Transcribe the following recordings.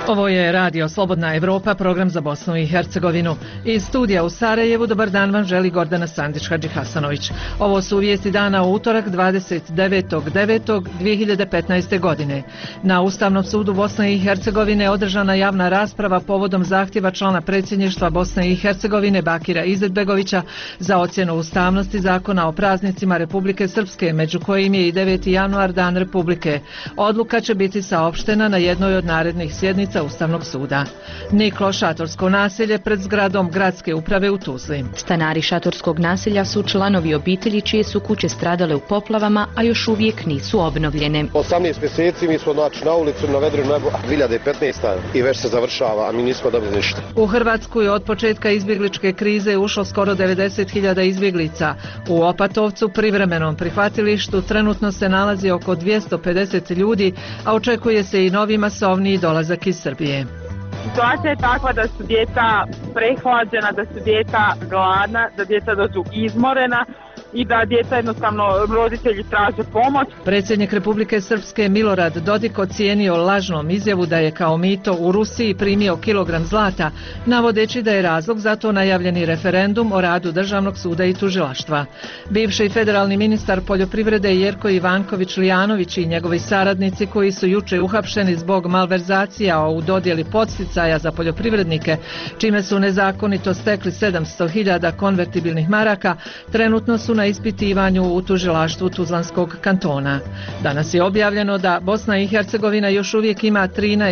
Ovo je Radio Slobodna Evropa, program za Bosnu i Hercegovinu. Iz studija u Sarajevu, dobar dan vam želi Gordana Sandić-Hadžihasanović. Ovo su vijesti dana u utorak 29.9.2015. godine. Na Ustavnom sudu Bosne i Hercegovine održana javna rasprava povodom zahtjeva člana predsjedništva Bosne i Hercegovine Bakira Izetbegovića za ocjenu ustavnosti zakona o praznicima Republike Srpske, među kojim je i 9. januar, Dan Republike. Odluka će biti saopštena na jednoj od narednih sjednica Ustavnog suda. Niklo šatorsko naselje pred zgradom gradske uprave u Tuzli. Stanari šatorskog naselja su članovi obitelji čije su kuće stradale u poplavama, a još uvijek nisu obnovljene. 18 mjeseci mi smo na ulicu na vedrinu nebo 2015. i već se završava, a mi nismo dobili ništa. U Hrvatsku je od početka izbjegličke krize ušlo skoro 90.000 izbjeglica. U Opatovcu, privremenom prihvatilištu, trenutno se nalazi oko 250 ljudi, a očekuje se i novi masovniji dolazak iz Srbije. Situacija je takva da su djeca prehlađena, da su djeca gladna, da djeca dođu izmorena i da djeca jednostavno roditelji traže pomoć. Predsjednik Republike Srpske Milorad Dodik ocijenio lažnom izjavu da je kao mito u Rusiji primio kilogram zlata, navodeći da je razlog za to najavljeni referendum o radu Državnog suda i tužilaštva. Bivši federalni ministar poljoprivrede Jerko Ivanković-Lijanović i njegovi saradnici koji su juče uhapšeni zbog malverzacija u dodjeli podsticaja za poljoprivrednike, čime su nezakonito stekli 700.000 konvertibilnih maraka, trenutno su na ispitivanju u tužilaštvu Tuzlanskog kantona. Danas je objavljeno da Bosna i Hercegovina još uvijek ima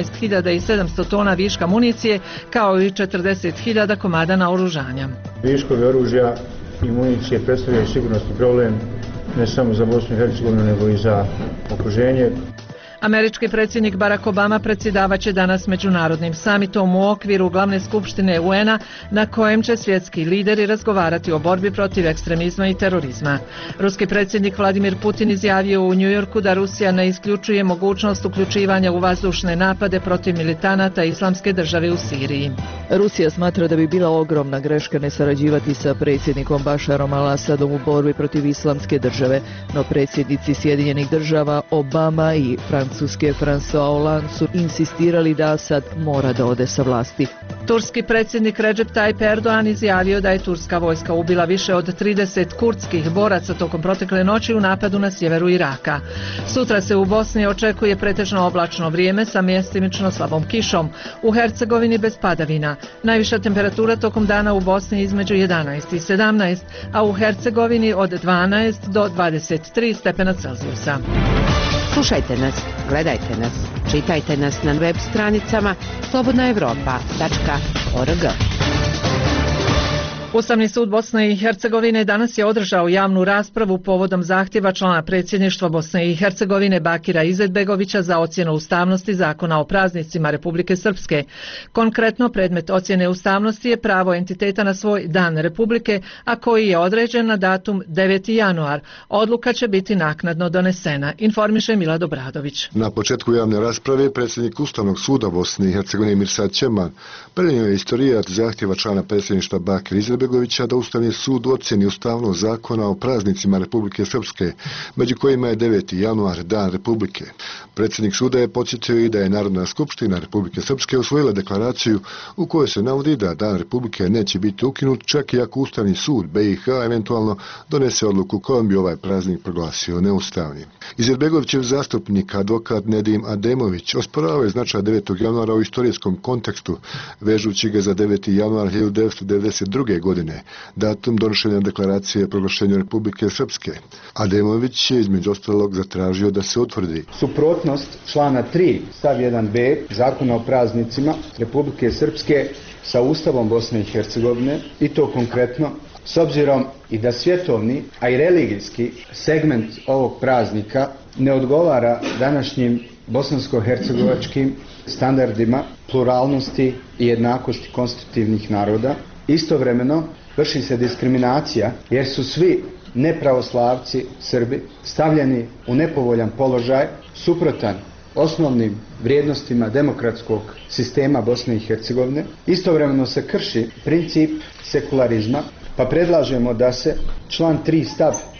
13.700 tona viška municije, kao i 40.000 komada naoružanja. Viškovi oružja i municije predstavljaju sigurnosni problem ne samo za Bosnu i Hercegovinu, nego i za okruženje. Američki predsjednik Barack Obama predsjedavaće danas međunarodnim samitom u okviru glavne skupštine UN-a, na kojem će svjetski lideri razgovarati o borbi protiv ekstremizma i terorizma. Ruski predsjednik Vladimir Putin izjavio u New Yorku da Rusija ne isključuje mogućnost uključivanja u vazdušne napade protiv militanata Islamske države u Siriji. Rusija smatra da bi bila ogromna greška ne sarađivati sa predsjednikom Bašarom al-Asadom u borbi protiv Islamske države, no predsjednici Sjedinjenih država Obama i Francuske François Hollande su insistirali da Asad mora da ode sa vlasti. Turski predsjednik Recep Tayyip Erdogan izjavio da je turska vojska ubila više od 30 kurdskih boraca tokom protekle noći u napadu na sjeveru Iraka. Sutra se u Bosni očekuje pretežno oblačno vrijeme sa mjestimično slabom kišom. U Hercegovini bez padavina. Najviša temperatura tokom dana u Bosni između 11 i 17, a u Hercegovini od 12 do 23 stepena Celzijusa. Slušajte nas, gledajte nas, čitajte nas na web stranicama slobodnaevropa.org. Ustavni sud Bosne i Hercegovine danas je održao javnu raspravu povodom zahtjeva člana predsjedništva Bosne i Hercegovine Bakira Izetbegovića za ocjenu ustavnosti zakona o praznicima Republike Srpske. Konkretno, predmet ocjene ustavnosti je pravo entiteta na svoj Dan Republike, a koji je određen na datum 9. januar. Odluka će biti naknadno donesena, informiše Milad Obradović. Na početku javne rasprave predsjednik Ustavnog suda Bosne i Hercegovine Mirsad Ćeman prenio je istorijat zahtjeva člana predsjedništva Bakira Izetbegovića da Ustavni sud ocjeni ustavnost zakona o praznicima Republike Srpske, među kojima je 9. januar, Dan Republike. Predsjednik suda je podsjetio i da je Narodna skupština Republike Srpske usvojila deklaraciju u kojoj se navodi da Dan Republike neće biti ukinut, čak i ako Ustavni sud BiH eventualno donese odluku kojom bi ovaj praznik proglasio neustavnim. Izetbegovićev zastupnik, advokat Nedim Ademović, osporavao je značaj 9. januara u istorijskom kontekstu, vežući ga za 9. januar 1992. godine, datum donošenja deklaracije o proglašenju Republike Srpske. Ademović je između ostalog zatražio da se utvrdi Suprotnost člana 3 stav 1b Zakona o praznicima Republike Srpske sa Ustavom Bosne i Hercegovine, i to konkretno s obzirom i da svjetovni, a i religijski segment ovog praznika ne odgovara današnjim bosansko-hercegovačkim standardima pluralnosti i jednakosti konstitutivnih naroda. Istovremeno vrši se diskriminacija jer su svi nepravoslavci Srbi stavljeni u nepovoljan položaj suprotan osnovnim vrijednostima demokratskog sistema Bosne i Hercegovine. Istovremeno se krši princip sekularizma, pa predlažemo da se član 3 stav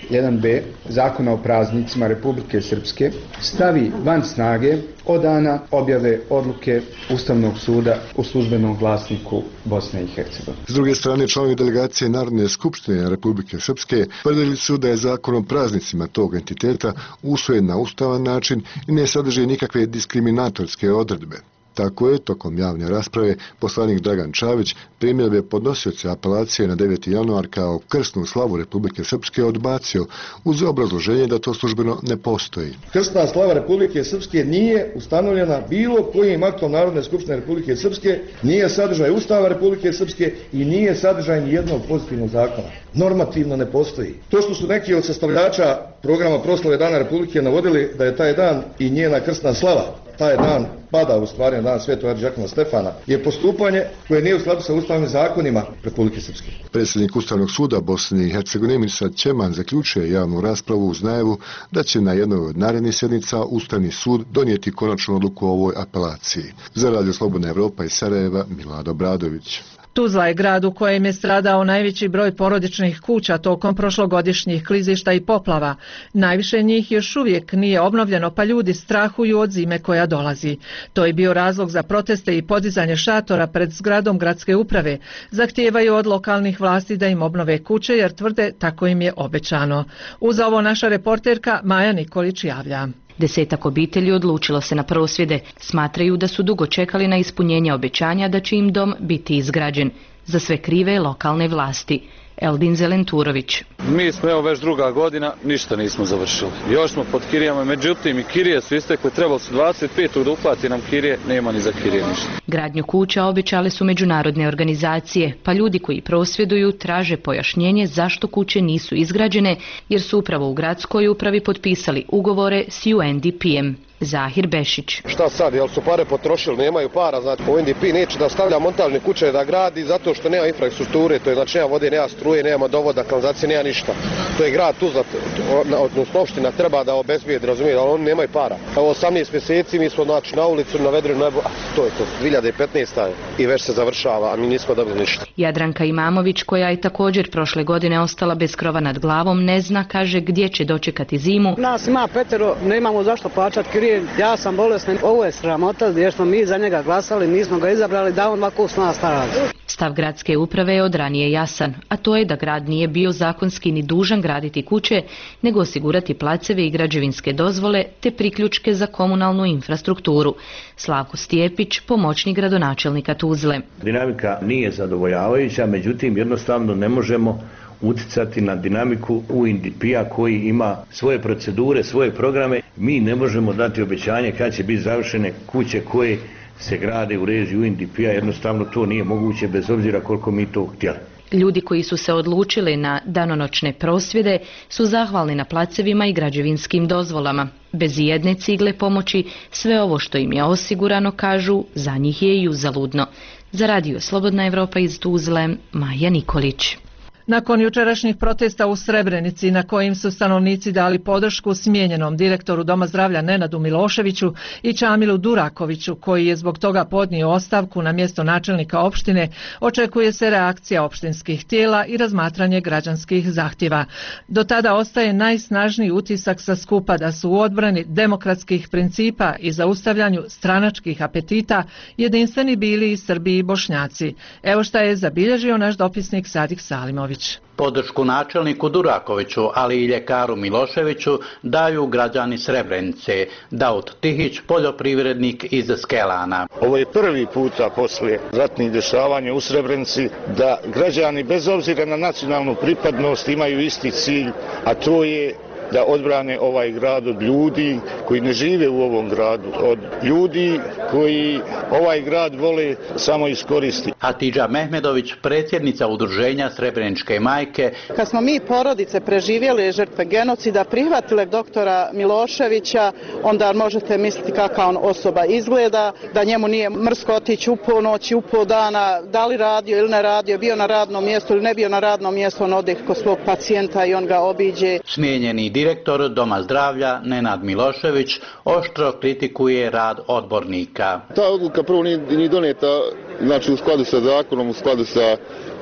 1b Zakona o praznicima Republike Srpske stavi van snage od dana objave odluke Ustavnog suda u službenom glasniku Bosne i Hercegovine. S druge strane, članovi delegacije Narodne skupštine Republike Srpske tvrdili su da je Zakon o praznicima tog entiteta usvojen na ustavan način i ne sadrži nikakve diskriminatorske odredbe. Tako je, tokom javne rasprave, poslanik Dragan Čavić primjedbe podnosioca apelacije na 9. januar kao krsnu slavu Republike Srpske odbacio uz obrazloženje da to službeno ne postoji. Krsna slava Republike Srpske nije ustanovljena bilo kojim aktom Narodne skupštine Republike Srpske, nije sadržaj Ustava Republike Srpske i nije sadržaj nijednog pozitivnog zakona. Normativno ne postoji. To što su neki od sastavljača programa proslave Dana Republike navodili da je taj dan i njena krsna slava, taj dan pada u stvari na dan Svetog Arđakona Stefana, je postupanje koje nije u skladu sa ustavnim zakonima Republike Srpske. Predsjednik Ustavnog suda Bosne i Hercegovine Mirsad Ćeman zaključuje javnu raspravu uz najavu da će na jednoj od narednih sjednica Ustavni sud donijeti konačnu odluku o ovoj apelaciji. Za Radio Slobodna Evropa iz Sarajeva, Milad Obradović. Tuzla je grad u kojem je stradao najveći broj porodičnih kuća tokom prošlogodišnjih klizišta i poplava. Najviše njih još uvijek nije obnovljeno, pa ljudi strahuju od zime koja dolazi. To je bio razlog za proteste i podizanje šatora pred zgradom gradske uprave. Zahtijevaju od lokalnih vlasti da im obnove kuće jer tvrde tako im je obećano. Uz ovo naša reporterka Maja Nikolić javlja. 10 obitelji odlučilo se na prosvjede. Smatraju da su dugo čekali na ispunjenje obećanja da će im dom biti izgrađen. Za sve krive lokalne vlasti. Eldin Zelenturović. Mi smo evo već druga godina, ništa nismo završili. Još smo pod kirijama, međutim i kirije su istekle, trebalo su 25. da uplati nam kirije, nema ni za kirije ništa. Gradnju kuća obećale su međunarodne organizacije, pa ljudi koji prosvjeduju traže pojašnjenje zašto kuće nisu izgrađene, jer su upravo u gradskoj upravi potpisali ugovore s UNDP-em. Zahir Bešić. Šta sad, jel su pare potrošili, nemaju para, znači UNDP neće da stavlja montažne kuće da gradi zato što nema infrastrukture, to je znači nema vode, nema struje, nema dovoda, kanalizacije, nema ništa. To je grad Tuzla, odnosno opština treba da obezbijedi, razumijete, ali oni nemaju para. Evo 18 mjeseci mi smo znači na ulicu, na vedrinu nebo, to je to, 2015. i već se završava, a mi nismo dobili ništa. Jadranka Imamović, koja je također prošle godine ostala bez krova nad glavom, ne zna, kaže, gdje će dočekati zimu. Nas ima 5, nemamo zašto plaćati kirije. Ja sam bolestan, ovo je sramota jer smo mi za njega glasali, nismo ga izabrali da on ovako s nas radi. Stav gradske uprave je od ranije jasan, a to je da grad nije bio zakonski ni dužan graditi kuće, nego osigurati placeve i građevinske dozvole te priključke za komunalnu infrastrukturu. Slavko Stijepić, pomoćnik gradonačelnika Tuzle. Dinamika nije zadovoljavajuća, međutim jednostavno ne možemo utjecati na dinamiku UNDP-a koji ima svoje procedure, svoje programe. Mi ne možemo dati obećanje kad će biti završene kuće koje se grade u režiji UNDP-a, jednostavno to nije moguće bez obzira koliko mi to htjeli. Ljudi koji su se odlučili na danonoćne prosvjede su zahvalni na placevima i građevinskim dozvolama. Bez jedne cigle pomoći sve ovo što im je osigurano, kažu, za njih je i uzaludno. Za Radio Slobodna Evropa iz Tuzle, Maja Nikolić. Nakon jučerašnjih protesta u Srebrenici na kojim su stanovnici dali podršku smijenjenom direktoru Doma zdravlja Nenadu Miloševiću i Čamilu Durakoviću, koji je zbog toga podnio ostavku na mjesto načelnika opštine, očekuje se reakcija opštinskih tijela i razmatranje građanskih zahtjeva. Do tada ostaje najsnažniji utisak sa skupa da su u odbrani demokratskih principa i zaustavljanju stranačkih apetita jedinstveni bili i Srbi i Bošnjaci. Evo šta je zabilježio naš dopisnik Sadik Salimović. Podršku načelniku Durakoviću, ali i ljekaru Miloševiću daju građani Srebrenice. Daud Tihić, poljoprivrednik iz Skelana. Ovo je prvi puta poslije ratnih dešavanja u Srebrenici da građani bez obzira na nacionalnu pripadnost imaju isti cilj, a to je da odbrane ovaj grad od ljudi koji ne žive u ovom gradu, od ljudi koji ovaj grad vole samo iskoristiti. Hatidža Mehmedović, predsjednica udruženja Srebreničke majke. Kad smo mi porodice preživjeli žrtve genocida, prihvatile doktora Miloševića, onda možete misliti kakva on osoba izgleda, da njemu nije mrsko otići u ponoć, u pol dana, da li radio ili ne radio, bio na radnom mjestu ili ne bio na radnom mjestu, on ode kod svog pacijenta i on ga obiđe. Smijenjeni direktor Doma zdravlja Nenad Milošević oštro kritikuje rad odbornika. Ta odluka prvo nije donijeta, znači u skladu sa zakonom, u skladu sa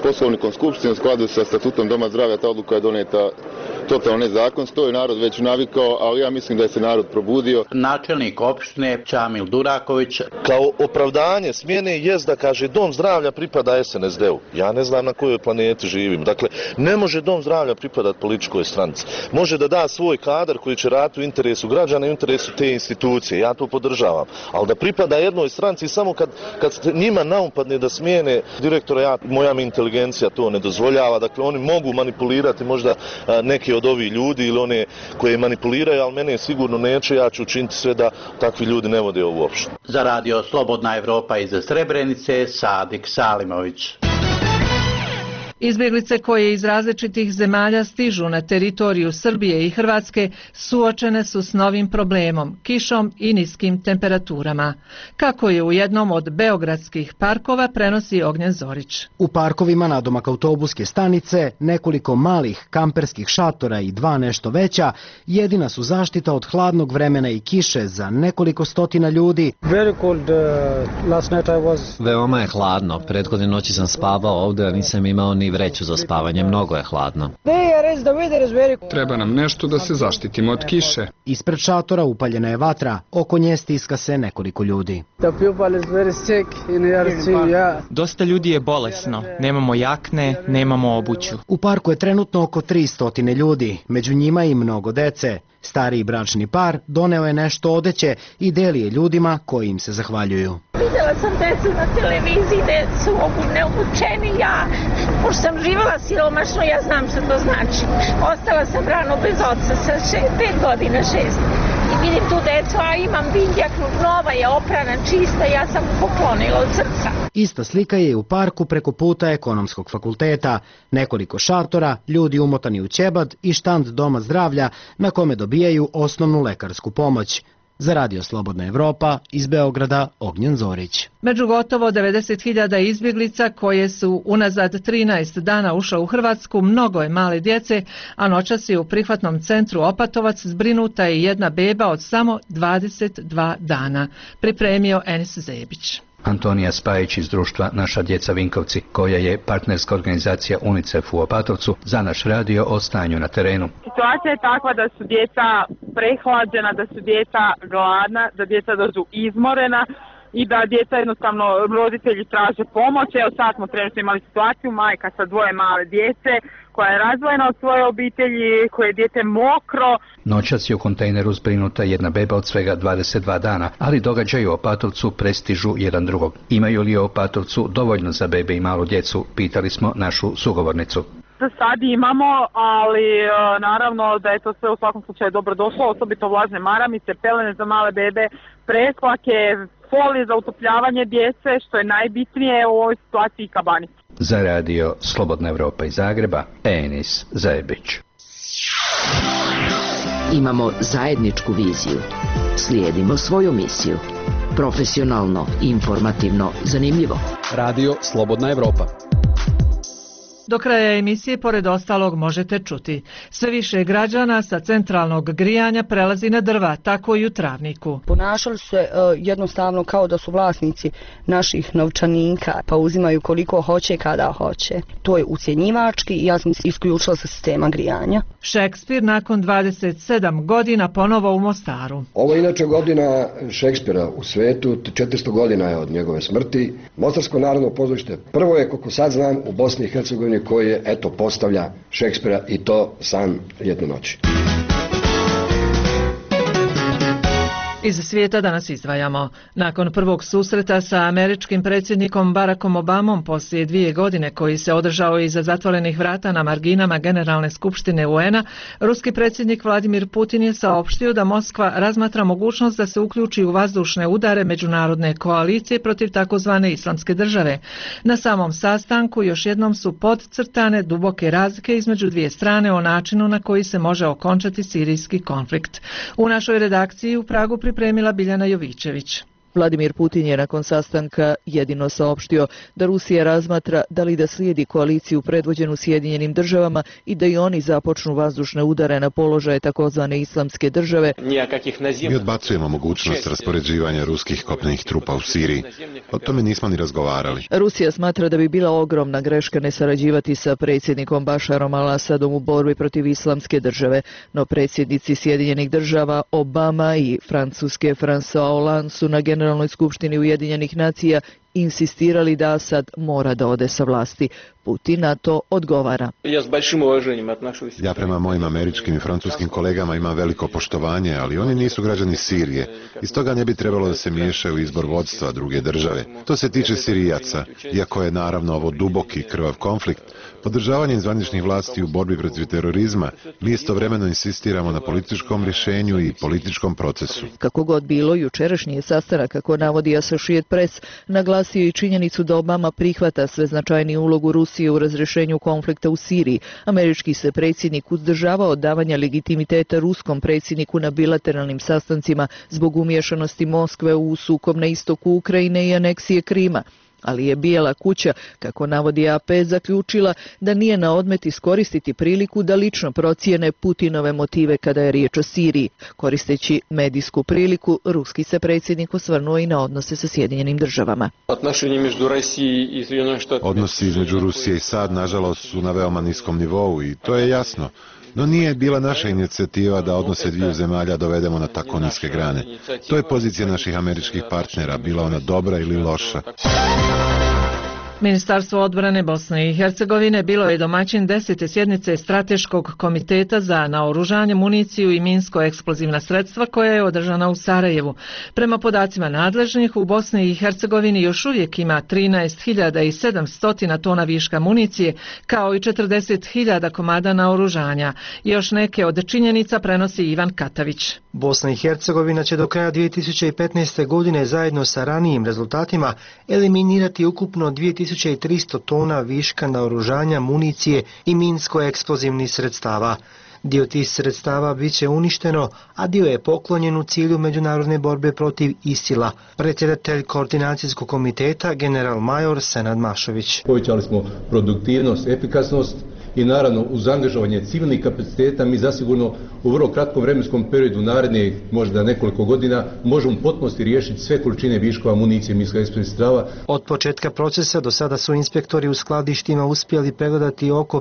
poslovnikom Skupštine, u skladu sa statutom Doma zdravlja, ta odluka je doneta totalno nezakonski, to je narod već navikao, ali ja mislim da je se narod probudio. Načelnik opštine Čamil Duraković. Kao opravdanje smjene jest da kaže dom zdravlja pripada SNSD-u. Ja ne znam na kojoj planeti živim. Dakle, ne može dom zdravlja pripadati političkoj stranci. Može da da svoj kadar koji će raditi u interesu građana i u interesu te institucije. Ja to podržavam. Ali da pripada jednoj stranci samo kad njima naumpadne da smijene direktora, moja mi inteligencija to ne dozvoljava. Dakle, oni mogu manipulirati možda neke od ovih ljudi ili one koje manipuliraju, ali mene sigurno neće, ja ću učiniti sve da takvi ljudi ne vode ovu opštinu. Za radio Slobodna Evropa iz Srebrenice, Sadik Salimović. Izbjeglice koje iz različitih zemalja stižu na teritoriju Srbije i Hrvatske suočene su s novim problemom, kišom i niskim temperaturama. Kako je u jednom od beogradskih parkova, prenosi Ognjen Zorić. U parkovima nadomak autobuske stanice, nekoliko malih kamperskih šatora i dva nešto veća, jedina su zaštita od hladnog vremena i kiše za nekoliko stotina ljudi. Veoma je hladno. Prethodne noći sam spavao ovdje, a nisam imao ni vreću za spavanje, mnogo je hladno. Treba nam nešto da se zaštitimo od kiše. Ispred šatora upaljena je vatra, oko nje stiska se nekoliko ljudi. Dosta ljudi je bolesno, nemamo jakne, nemamo obuću. U parku je trenutno oko 300 ljudi, među njima i mnogo dece. Stariji bračni par doneo je nešto odeće i deli je ljudima koji im se zahvaljuju. Vidjela sam decu na televiziji, decu neobučeni, ja, pošto sam živjela siromašno, ja znam što to znači. Ostala sam rano bez oca sa 5 godina, 6. I vidim tu decu, a imam vindjaknu, nova je, oprana, čista, ja sam poklonila od srca. Ista slika je u parku preko puta Ekonomskog fakulteta. Nekoliko šatora, ljudi umotani u ćebad i štand Doma zdravlja na kome dobijaju osnovnu lekarsku pomoć. Za radio Slobodna Evropa, iz Beograda, Ognjen Zorić. Među gotovo 90.000 izbjeglica koje su unazad 13 dana ušle u Hrvatsku, mnogo je male djece, a noćas je u prihvatnom centru Opatovac zbrinuta i jedna beba od samo 22 dana. Pripremio Enis Zebić. Antonija Spajić iz društva Naša djeca Vinkovci, koja je partnerska organizacija UNICEF u Opatovcu, za naš radio o stanju na terenu. Situacija je takva da su djeca prehlađena, da su djeca gladna, da djeca dođu izmorena i da djeca jednostavno roditelji traže pomoć. Evo sad smo trenutno imali situaciju, majka sa 2 male djece koja je razdvojena od svoje obitelji, koje je dijete mokro. Noćas je u kontejneru zbrinuta jedna beba od svega 22 dana, ali događaji u Opatovcu prestižu jedan drugog. Imaju li u Opatovcu dovoljno za bebe i malu djecu, pitali smo našu sugovornicu. Sad imamo, ali naravno da je to sve u svakom slučaju dobro došlo, osobito vlažne maramice, pelene za male bebe, presklake, folije za utopljavanje djece, što je najbitnije u ovoj situaciji, kabanice. Za radio Slobodna Evropa iz Zagreba, Enis Zebić. Imamo zajedničku viziju. Slijedimo svoju misiju. Profesionalno, informativno, zanimljivo. Radio Slobodna Evropa. Do kraja emisije, pored ostalog, možete čuti. Sve više građana sa centralnog grijanja prelazi na drva, tako i u Travniku. Ponašali su se jednostavno kao da su vlasnici naših novčanika, pa uzimaju koliko hoće kada hoće. To je ucjenjivački i ja sam isključila sa sistema grijanja. Šekspir nakon 27 godina ponovo u Mostaru. Ovo je inače godina Šekspira u svetu, 400 godina je od njegove smrti. Mostarsko narodno pozorište prvo je, koliko sad znam, u Bosni i Hercegovini koje, eto, postavlja Šekspira i to San jedne noći. Iz svijeta danas izdvajamo. Nakon prvog susreta sa američkim predsjednikom Barackom Obamom poslije 2 godine koji se održao iza zatvorenih vrata na marginama Generalne skupštine UN-a, ruski predsjednik Vladimir Putin je saopštio da Moskva razmatra mogućnost da se uključi u vazdušne udare međunarodne koalicije protiv takozvane islamske države. Na samom sastanku još jednom su podcrtane duboke razlike između dvije strane o načinu na koji se može okončati sirijski konflikt. U našoj redakciji u Pragu pripremila Biljana Jovićević. Vladimir Putin je nakon sastanka jedino saopštio da Rusija razmatra da li da slijedi koaliciju predvođenu Sjedinjenim državama i da i oni započnu vazdušne udare na položaje takozvane islamske države. Mi odbacujemo mogućnost raspoređivanja ruskih kopnenih trupa u Siriji. O tome nismo ni razgovarali. Rusija smatra da bi bila ogromna greška ne sarađivati sa predsjednikom Bašarom al-Asadom u borbi protiv islamske države, no predsjednici Sjedinjenih država Obama i Francuske François Hollande su na Generalnoj skupštini Ujedinjenih nacija insistirali da Asad mora da ode sa vlasti. Putin na to odgovara. Ja prema mojim američkim i francuskim kolegama imam veliko poštovanje, ali oni nisu građani Sirije i stoga ne bi trebalo da se miješaju u izbor vodstva druge države. To se tiče Sirijaca, iako je naravno ovo duboki krvav konflikt. Podržavanjem zvaničnih vlasti u borbi protiv terorizma, mi istovremeno insistiramo na političkom rješenju i političkom procesu. Kako god bilo, jučerašnji je sastanak, kako navodi Associated Press, naglasio i činjenicu da Obama prihvata sve značajniju ulogu Rusije u razrješenju konflikta u Siriji. Američki se predsjednik uzdržavao od davanja legitimiteta ruskom predsjedniku na bilateralnim sastancima zbog umiješanosti Moskve u sukob na istoku Ukrajine i aneksije Krima. Ali je Bijela kuća, kako navodi AP, zaključila da nije na odmet iskoristiti priliku da lično procijene Putinove motive kada je riječ o Siriji. Koristeći medijsku priliku, ruski se predsjednik osvrnuo i na odnose sa Sjedinjenim državama. Odnosi između Rusije i SAD, nažalost, su na veoma niskom nivou i to je jasno. No nije bila naša inicijativa da odnose dviju zemalja dovedemo na tako niske grane. To je pozicija naših američkih partnera, bila ona dobra ili loša. Ministarstvo odbrane Bosne i Hercegovine bilo je domaćin 10. sjednice Strateškog komiteta za naoružanje, municiju i minsko-eksplozivna sredstva koja je održana u Sarajevu. Prema podacima nadležnih, u Bosni i Hercegovini još uvijek ima 13.700 tona viška municije, kao i 40.000 komada naoružanja. Još neke od činjenica prenosi Ivan Katavić. Bosna i Hercegovina će do kraja 2015. godine zajedno sa ranijim rezultatima eliminirati ukupno 2300 tona viška naoružanja, municije i minsko-eksplozivnih sredstava. Dio tih sredstava bit će uništeno, a dio je poklonjen u cilju međunarodne borbe protiv ISIL-a. Predsjedatelj koordinacijskog komiteta, general major Senad Mašović. Povećali smo produktivnost, efikasnost i naravno uz angažovanje civilnih kapaciteta mi zasigurno u vrlo kratkom vremenskom periodu narednih možda nekoliko godina možemo u potpunosti riješiti sve količine viškova municije i minsko-eksplozivnih sredstava. Od početka procesa do sada su inspektori u skladištima uspjeli pregledati oko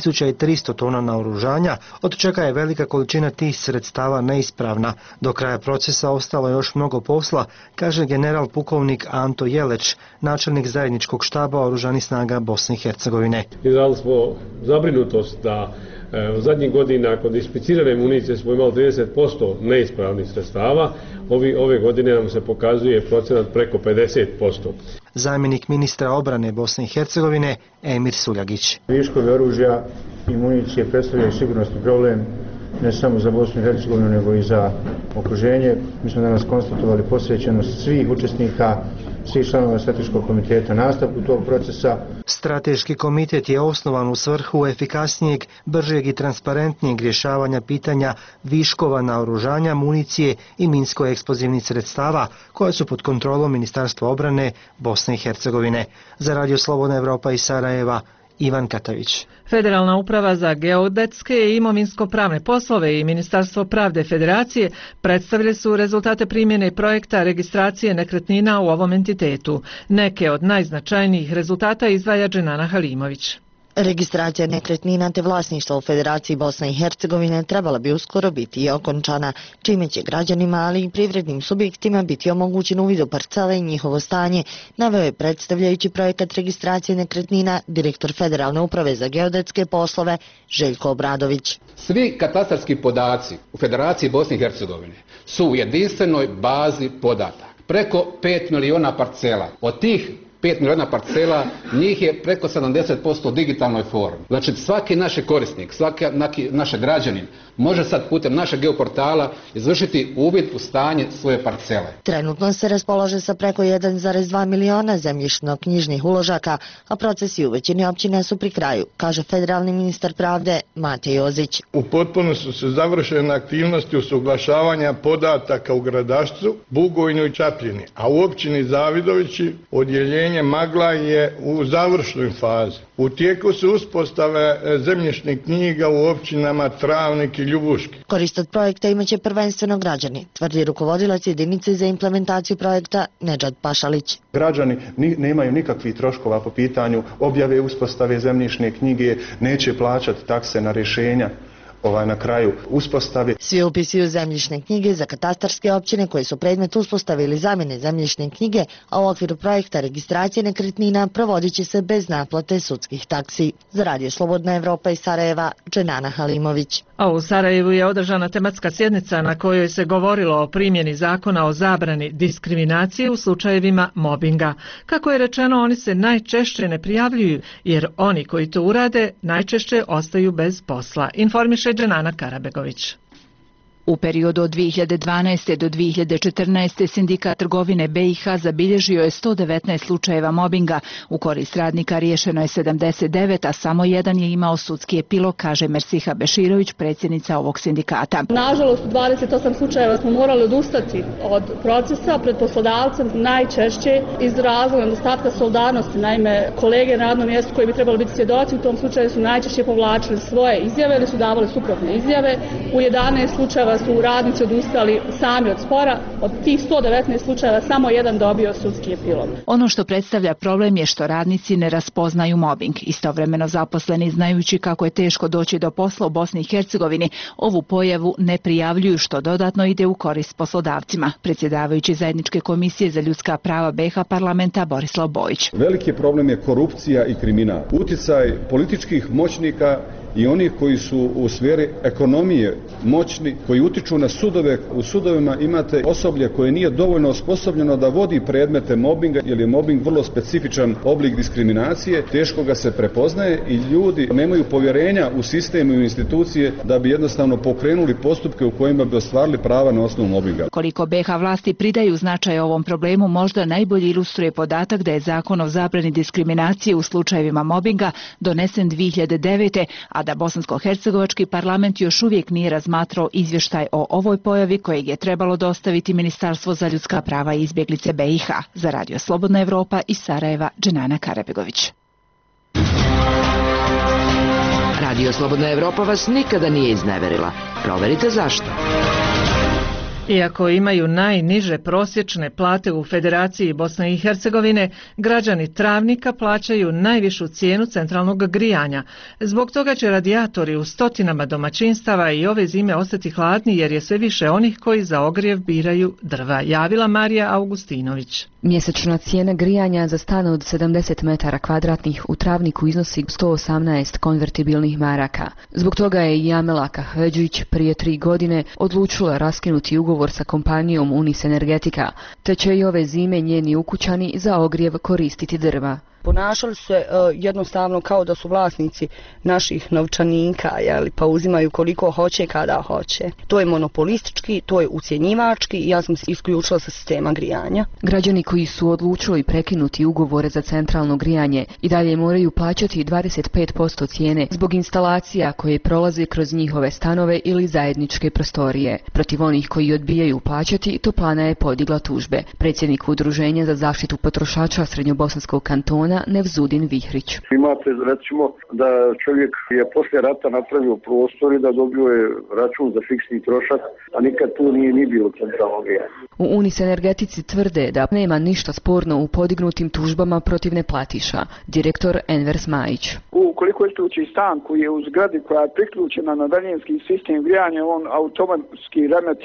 5300 tona naoružanja, od čega je velika količina tih sredstava neispravna. Do kraja procesa ostalo je još mnogo posla, kaže general pukovnik Anto Jeleć, načelnik zajedničkog štaba Oružanih snaga Bosne i Hercegovine. Izrazili smo zabrinutost da u zadnjih godina kod inspicirane municije smo imali 30% neispravnih sredstava, ove godine nam se pokazuje procenat preko 50%. Zamjenik ministra obrane Bosne i Hercegovine Emir Suljagić. Viškovi oružja i municije predstavljaju sigurnosni problem ne samo za Bosnu i Hercegovinu nego i za okruženje. Mi smo danas konstatovali posvećenost svih učesnika, svih članova Strateškog komiteta nastavku tog procesa. Strateški komitet je osnovan u svrhu efikasnijeg, bržeg i transparentnijeg rješavanja pitanja viškova naoružanja, municije i minsko-eksplozivnih sredstava koje su pod kontrolom Ministarstva obrane Bosne i Hercegovine. Za Radio Slobodna Evropa iz Sarajeva, Ivan Katavić. Federalna uprava za geodetske i imovinsko-pravne poslove i Ministarstvo pravde Federacije predstavili su rezultate primjene projekta registracije nekretnina u ovom entitetu. Neke od najznačajnijih rezultata izdvaja Dženana Halimović. Registracija nekretnina te vlasništva u Federaciji Bosne i Hercegovine trebala bi uskoro biti i okončana, čime će građanima, ali i privrednim subjektima biti omogućen uvid u parcele i njihovo stanje, naveo je predstavljajući projekat registracije nekretnina direktor Federalne uprave za geodetske poslove Željko Obradović. Svi katastarski podaci u Federaciji Bosne i Hercegovine su u jedinstvenoj bazi podataka. Preko 5 miliona parcela. Od tih 5 miliona parcela, njih je preko 70% u digitalnoj formi. Znači svaki naš korisnik, svaki naš građanin može sad putem našeg geoportala izvršiti uvid u stanje svoje parcele. Trenutno se raspolaže sa preko 1,2 miliona zemljišno-knjižnih uložaka, a procesi u većini općina su pri kraju, kaže federalni ministar pravde Mate Jozić. U potpunosti su završene aktivnosti usuglašavanja podataka u Gradašcu, Bugojnu i Čapljini, a u općini Zavidovići odjeljenje Magla je u završnoj fazi. U tijeku su uspostave zemljišnih knjiga u općinama Travnik i Ljubuški. Korist od projekta imaće prvenstveno građani, tvrdi rukovodilac jedinice za implementaciju projekta Nedžad Pašalić. Građani nemaju nikakvih troškova po pitanju objave uspostave zemljišne knjige, neće plaćati takse na rješenja na kraju uspostave. Svi upisi u zemljišne knjige za katastarske općine koje su predmet uspostave ili zamjene zemljišne knjige, a u okviru projekta registracije nekretnina provodit će se bez naplate sudskih taksi. Za Radio Slobodna Evropa iz Sarajeva, Dženana Halimović. A u Sarajevu je održana tematska sjednica na kojoj se govorilo o primjeni zakona o zabrani diskriminacije u slučajevima mobinga. Kako je rečeno, oni se najčešće ne prijavljuju, jer oni koji to urade najčešće ostaju bez posla. Informiše Dženana Karabegović. U periodu od 2012. do 2014. Sindikat trgovine BiH zabilježio je 119 slučajeva mobinga. U korist radnika riješeno je 79, a samo jedan je imao sudski epilog, kaže Mersiha Beširović, predsjednica ovog sindikata. Nažalost, u 28 slučajeva smo morali odustati od procesa pred poslodavcem, najčešće iz razloga nedostatka solidarnosti. Naime, kolege na radnom mjestu koji bi trebali biti svjedoci u tom slučaju su najčešće povlačili svoje izjave ili su davali suprotne izjave. U 11 slučajeva su radnici odustali sami od spora. Od tih 119 slučajeva samo jedan dobio sudski epilog. Ono što predstavlja problem je što radnici ne raspoznaju mobing. Istovremeno zaposleni, znajući kako je teško doći do posla u Bosni i Hercegovini, ovu pojavu ne prijavljuju, što dodatno ide u korist poslodavcima. Predsjedavajući zajedničke komisije za ljudska prava BiH parlamenta Borislav Bojić. Veliki problem je korupcija i kriminal. Utjecaj političkih moćnika i onih koji su u sferi ekonomije moćni, koji utiču na sudove. U sudovima imate osoblje koje nije dovoljno osposobljeno da vodi predmete mobinga, jer je mobing vrlo specifičan oblik diskriminacije, teško ga se prepoznaje i ljudi nemaju povjerenja u sistemu i u institucije da bi jednostavno pokrenuli postupke u kojima bi ostvarili prava na osnovu mobinga. Koliko BiH vlasti pridaju značaj ovom problemu možda najbolje ilustruje podatak da je zakon o zabrani diskriminacije u slučajevima mobinga donesen 2009. a da bosansko-hercegovački parlament još uvijek nije razmatrao izvještaj o ovoj pojavi kojeg je trebalo dostaviti Ministarstvo za ljudska prava i izbjeglice BiH. Za Radio Slobodna Evropa iz Sarajeva, Dženana Karabegović. Radio Slobodna Evropa vas nikada nije izneverila. Proverite zašto. Iako imaju najniže prosječne plate u Federaciji Bosne i Hercegovine, građani Travnika plaćaju najvišu cijenu centralnog grijanja. Zbog toga će radijatori u stotinama domaćinstava i ove zime ostati hladni, jer je sve više onih koji za ogrjev biraju drva. Javila Marija Augustinović. Mjesečna cijena grijanja za stan od 70 metara kvadratnih u Travniku iznosi 118 konvertibilnih maraka. Zbog toga je Jamela Kahveđić prije 3 godine odlučila raskinuti ugovor sa kompanijom Unis Energetika, te će i ove zime njeni ukućani za ogrjev koristiti drva. Ponašali su se jednostavno kao da su vlasnici naših novčanika, pa uzimaju koliko hoće kada hoće. To je monopolistički, to je ucjenjivački i ja sam se isključila sa sistema grijanja. Građani koji su odlučili prekinuti ugovore za centralno grijanje i dalje moraju plaćati 25% cijene zbog instalacija koje prolaze kroz njihove stanove ili zajedničke prostorije. Protiv onih koji odbijaju plaćati, Toplana je podigla tužbe. Predsjednik Udruženja za zaštitu potrošača Srednjobosanskog kantona Nevzudin Vihrić. Imate recimo da čovjek je poslije rata napravio prostor i da dobio je račun za fiksni trošak, a nikad tu nije ni bilo centralnog grijanja. U Unis Energetici tvrde da nema ništa sporno u podignutim tužbama protiv neplatiša. Direktor Enver Smajić. Ukoliko isključi stan koji je u zgradi koja je priključena na daljinski sistem grijanja, on automatski remeti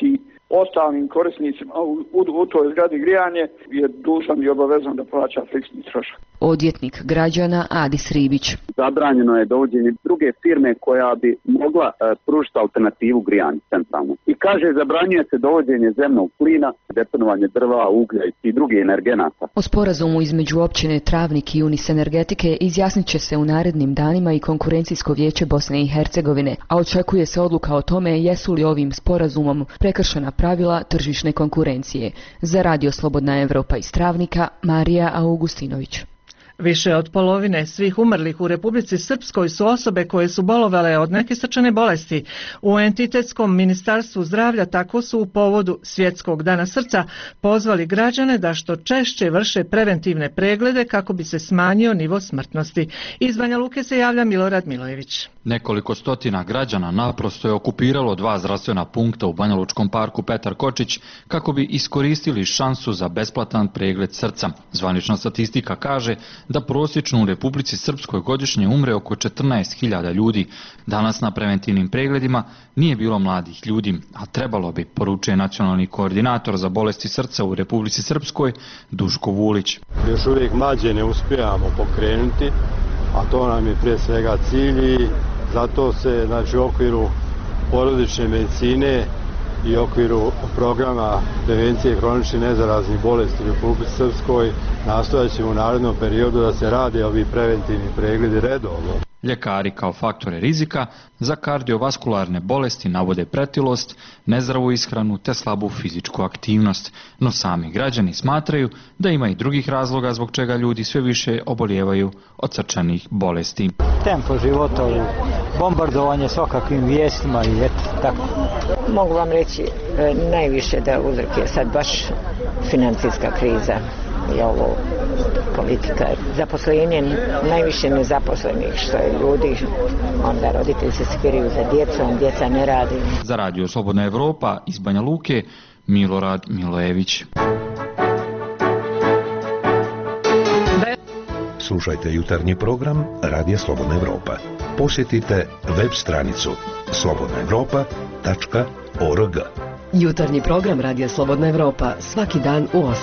ostalim korisnicima u toj zgradi grijanje je dužan i obavezan da plaća fiksni trošak. Odvjetnik građana Adis Ribić. Zabranjeno je dovođenje druge firme koja bi mogla pružiti alternativu grijanju centralno. I kaže, zabranjuje se dovođenje zemnog plina, deponovanje drva, uglja i drugih energenata. O sporazumu između općine Travnik i Unis Energetike izjasnit će se u narednim danima i Konkurencijsko vijeće Bosne i Hercegovine, a očekuje se odluka o tome jesu li ovim sporazumom prekršena pravila tržišne konkurencije. Za Radio Slobodna Evropa iz Travnika, Marija Augustinović. Više od polovine svih umrlih u Republici Srpskoj su osobe koje su bolovale od neke srčane bolesti. U Entitetskom ministarstvu zdravlja tako su u povodu Svjetskog dana srca pozvali građane da što češće vrše preventivne preglede kako bi se smanjio nivo smrtnosti. Iz Banja Luke se javlja Milorad Milojević. Nekoliko stotina građana naprosto je okupiralo 2 zdravstvena punkta u Banjalučkom parku Petar Kočić kako bi iskoristili šansu za besplatan pregled srca. Zvanična statistika kaže da prosječno u Republici Srpskoj godišnje umre oko 14.000 ljudi. Danas na preventivnim pregledima nije bilo mladih ljudi, a trebalo bi, poručuje nacionalni koordinator za bolesti srca u Republici Srpskoj Duško Vulić. Još uvijek mlađe ne uspijamo pokrenuti, a to nam je prije svega cilj i zato se u okviru porodične medicine i u okviru programa prevencije hroničnih nezaraznih bolesti u Republici Srpskoj nastojat ćemo u narednom periodu da se rade ovi preventivni pregledi redovno. Ljekari kao faktore rizika za kardiovaskularne bolesti navode pretilost, nezdravu ishranu te slabu fizičku aktivnost, no sami građani smatraju da ima i drugih razloga zbog čega ljudi sve više obolijevaju od srčanih bolesti. Tempo života, bombardovanje svakakvim vijestima i tako. Mogu vam reći najviše da uzrok je sad baš financijska kriza i ovo politika. Zaposlenje najviše nezaposlenih što je ljudi, onda roditelji se skiraju za djecom, djeca ne radi. Za Radio Slobodna Evropa iz Banja Luke, Milorad Milojević. Slušajte jutarnji program Radija Slobodna Evropa. Posjetite web stranicu slobodnaevropa.org. Jutarnji program Radija Slobodna Evropa svaki dan u 8.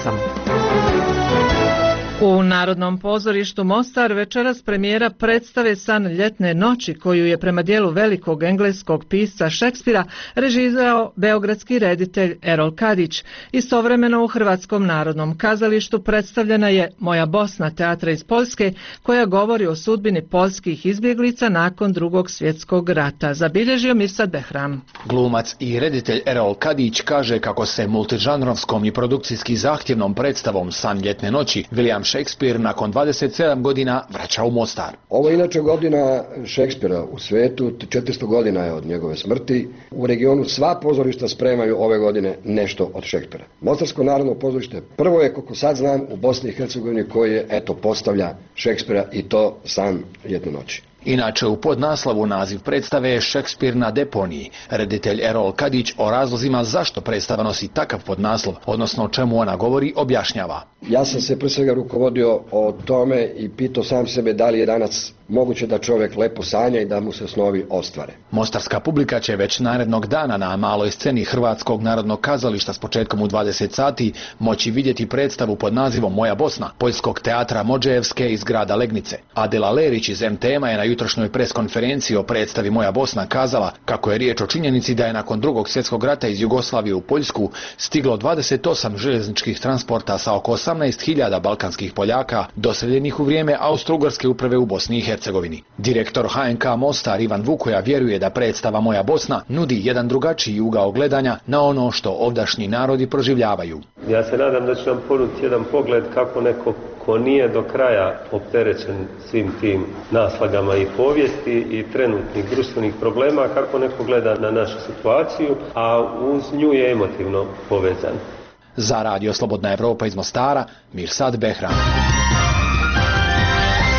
U Narodnom pozorištu Mostar večeras premijera predstave San ljetne noći koju je prema dijelu velikog engleskog pisca Šekspira režirao beogradski reditelj Erol Kadić. Istovremeno u Hrvatskom narodnom kazalištu predstavljena je Moja Bosna teatra iz Poljske koja govori o sudbini poljskih izbjeglica nakon Drugog svjetskog rata. Zabilježio Mirsad Behram. Glumac i reditelj Erol Kadić kaže kako se multižanrovskom i produkcijski zahtjevnom predstavom San ljetne noći William Shakespeare nakon 27 godina vraća u Mostar. Ovo je inače godina Shakespearea u svetu, 400 godina je od njegove smrti. U regionu sva pozorišta spremaju ove godine nešto od Shakespearea. Mostarsko narodno pozorište prvo je, koliko sad znam, u Bosni i Hercegovini koje postavlja Shakespearea i to San ljetne noći. Inače, u podnaslovu naziv predstave je Šekspir na deponiji. Reditelj Erol Kadić o razlozima zašto predstava nosi takav podnaslov, odnosno o čemu ona govori, objašnjava. Ja sam se pre svega rukovodio o tome i pitao sam sebe da li je danas moguće da čovjek lepo sanja i da mu se snovi ostvare. Mostarska publika će već narednog dana na maloj sceni Hrvatskog narodnog kazališta s početkom u 20 sati moći vidjeti predstavu pod nazivom Moja Bosna, Poljskog teatra Modžejevske iz grada Legnice. Adela Lerić iz MTM-a je na jutrošnjoj preskonferenciji o predstavi Moja Bosna kazala kako je riječ o činjenici da je nakon Drugog svjetskog rata iz Jugoslavije u Poljsku stiglo 28 željezničkih transporta sa oko 18.000 balkanskih Poljaka doseljenih u vrijeme Austro-Ugarske uprave u Bosni i Hercegovini. Direktor HNK Mostar Ivan Vukoja vjeruje da predstava Moja Bosna nudi jedan drugačiji ugao gledanja na ono što ovdašnji narodi proživljavaju. Ja se nadam da će nam ponuditi jedan pogled kako neko ko nije do kraja opterećen svim tim naslagama i povijesti i trenutnih društvenih problema, kako neko gleda na našu situaciju, a uz nju je emotivno povezan. Za Radio Slobodna Evropa iz Mostara, Mirsad Behram.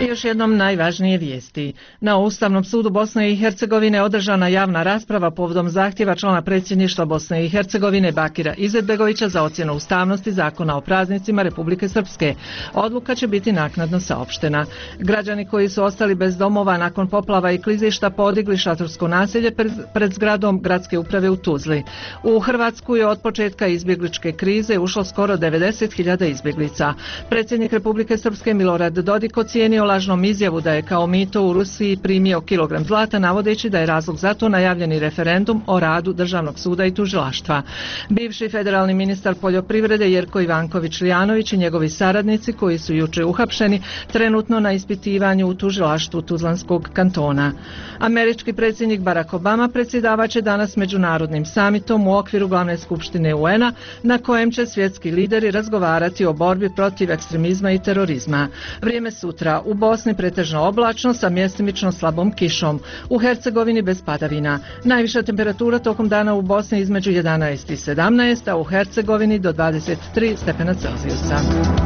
I još jednom najvažnije vijesti. Na Ustavnom sudu Bosne i Hercegovine održana javna rasprava povodom zahtjeva člana predsjedništva Bosne i Hercegovine Bakira Izetbegovića za ocjenu ustavnosti zakona o praznicima Republike Srpske. Odluka će biti naknadno saopštena. Građani koji su ostali bez domova nakon poplava i klizišta podigli šatorsko naselje pred zgradom gradske uprave u Tuzli. U Hrvatsku je od početka izbjegličke krize ušlo skoro 90.000 izbjeglica. Predsjednik Republike Srpske Milorad Dodik ocijenio lažnom izjavu da je kao mito u Rusiji primio kilogram zlata, navodeći da je razlog za to najavljeni referendum o radu Državnog suda i tužilaštva. Bivši federalni ministar poljoprivrede Jerko Ivanković-Lijanović i njegovi saradnici koji su juče uhapšeni trenutno na ispitivanju u tužilaštvu Tuzlanskog kantona. Američki predsjednik Barack Obama predsjedavaće danas međunarodnim samitom u okviru glavne skupštine UN-a na kojem će svjetski lideri razgovarati o borbi protiv ekstremizma i terorizma. Vrijeme sutra u Bosni pretežno oblačno sa mjestimično slabom kišom. U Hercegovini bez padavina. Najviša temperatura tokom dana u Bosni između 11 i 17, a u Hercegovini do 23 stepena Celzijusa.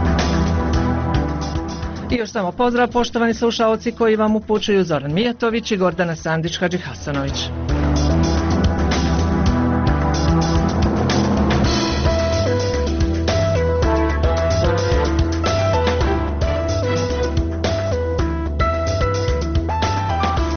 I još samo pozdrav poštovani slušaoci koji vam upućuju Zoran Mijatović i Gordana Sandić-Hadžihasanović.